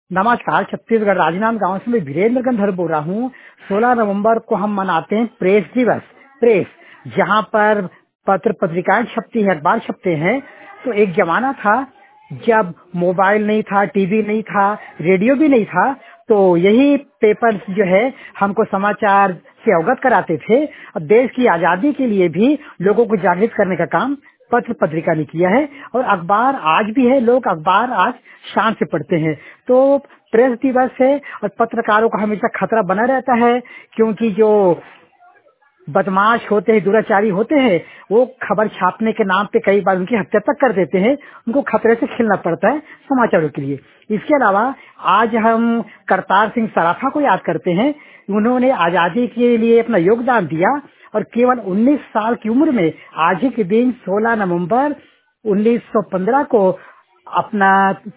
नमस्कार। छत्तीसगढ़ राजनांदगांव से मैं वीरेंद्र गंधर बोल रहा हूँ। 16 नवंबर को हम मनाते हैं प्रेस दिवस। प्रेस जहाँ पर पत्र पत्रिकाएं छपती है, अखबार छपते हैं। तो एक जमाना था जब मोबाइल नहीं था, टीवी नहीं था, रेडियो भी नहीं था, तो यही पेपर जो है हमको समाचार से अवगत कराते थे। और देश की आजादी के लिए भी लोगों को जागृत करने का काम पत्र पत्रिका ने किया है। और अखबार आज भी है, लोग अखबार आज शान से पढ़ते हैं। तो प्रेस दिवस है और पत्रकारों का हमेशा खतरा बना रहता है, क्योंकि जो बदमाश होते हैं, दुराचारी होते हैं, वो खबर छापने के नाम पे कई बार उनकी हत्या तक कर देते हैं। उनको खतरे से खेलना पड़ता है समाचारों के लिए। इसके अलावा आज हम करतार सिंह सराफा को याद करते हैं। उन्होंने आजादी के लिए अपना योगदान दिया और केवल 19 साल की उम्र में आज ही के दिन 16 नवंबर 1915 को अपना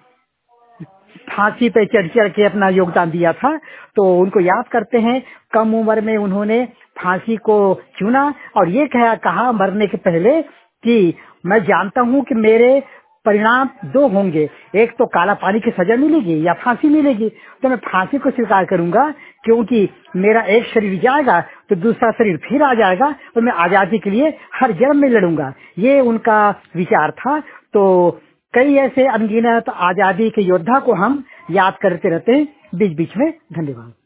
फांसी पे चढ़ चढ़ के अपना योगदान दिया था। तो उनको याद करते हैं। कम उम्र में उन्होंने फांसी को चुना और ये कहा मरने के पहले कि मैं जानता हूँ कि मेरे परिणाम दो होंगे, एक तो काला पानी की सजा मिलेगी या फांसी मिलेगी। तो मैं फांसी को स्वीकार करूंगा, क्योंकि मेरा एक शरीर जाएगा तो दूसरा शरीर फिर आ जाएगा और मैं आजादी के लिए हर जन्म में लड़ूंगा। ये उनका विचार था। तो कई ऐसे अनगिनत आजादी के योद्धा को हम याद करते रहते हैं बीच बीच में। धन्यवाद।